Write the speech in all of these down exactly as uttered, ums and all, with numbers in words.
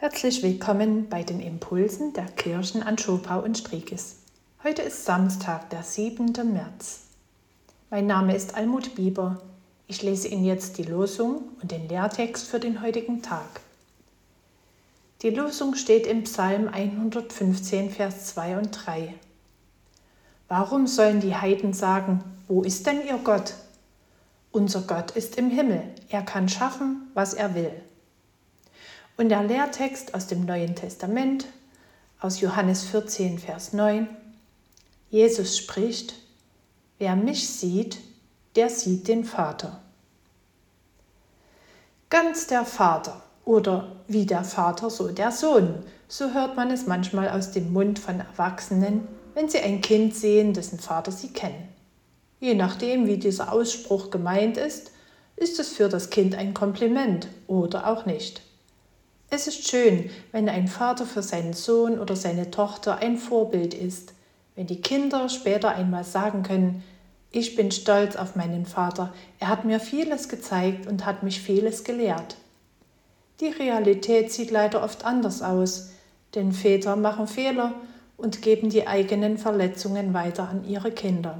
Herzlich willkommen bei den Impulsen der Kirchen an Schopau und Striekes. Heute ist Samstag, der siebente März. Mein Name ist Almut Bieber. Ich lese Ihnen jetzt die Losung und den Lehrtext für den heutigen Tag. Die Losung steht im Psalm hundertfünfzehn, Vers zwei und drei. Warum sollen die Heiden sagen, wo ist denn ihr Gott? Unser Gott ist im Himmel, er kann schaffen, was er will. Und der Lehrtext aus dem Neuen Testament, aus Johannes vierzehn, Vers neun. Jesus spricht, wer mich sieht, der sieht den Vater. Ganz der Vater oder wie der Vater, so der Sohn. So hört man es manchmal aus dem Mund von Erwachsenen, wenn sie ein Kind sehen, dessen Vater sie kennen. Je nachdem, wie dieser Ausspruch gemeint ist, ist es für das Kind ein Kompliment oder auch nicht. Es ist schön, wenn ein Vater für seinen Sohn oder seine Tochter ein Vorbild ist, wenn die Kinder später einmal sagen können, ich bin stolz auf meinen Vater, er hat mir vieles gezeigt und hat mich vieles gelehrt. Die Realität sieht leider oft anders aus, denn Väter machen Fehler und geben die eigenen Verletzungen weiter an ihre Kinder.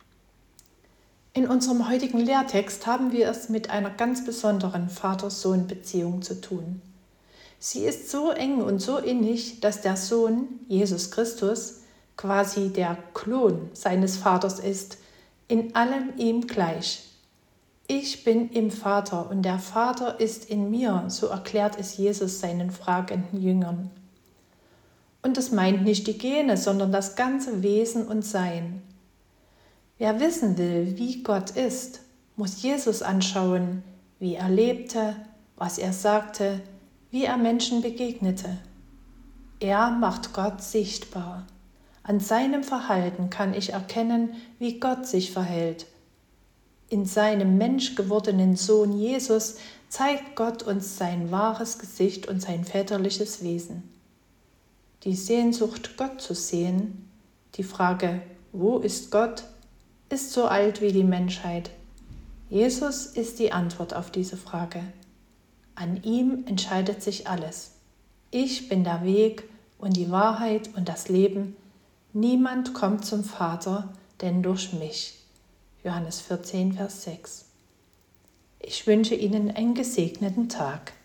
In unserem heutigen Lehrtext haben wir es mit einer ganz besonderen Vater-Sohn-Beziehung zu tun. Sie ist so eng und so innig, dass der Sohn, Jesus Christus, quasi der Klon seines Vaters ist, in allem ihm gleich. Ich bin im Vater und der Vater ist in mir, so erklärt es Jesus seinen fragenden Jüngern. Und das meint nicht die Gene, sondern das ganze Wesen und Sein. Wer wissen will, wie Gott ist, muss Jesus anschauen, wie er lebte, was er sagte, wie er Menschen begegnete. Er macht Gott sichtbar. An seinem Verhalten kann ich erkennen, wie Gott sich verhält. In seinem menschgewordenen Sohn Jesus zeigt Gott uns sein wahres Gesicht und sein väterliches Wesen. Die Sehnsucht, Gott zu sehen, die Frage, wo ist Gott, ist so alt wie die Menschheit. Jesus ist die Antwort auf diese Frage. An ihm entscheidet sich alles. Ich bin der Weg und die Wahrheit und das Leben. Niemand kommt zum Vater, denn durch mich. Johannes vierzehn, Vers sechs. Ich wünsche Ihnen einen gesegneten Tag.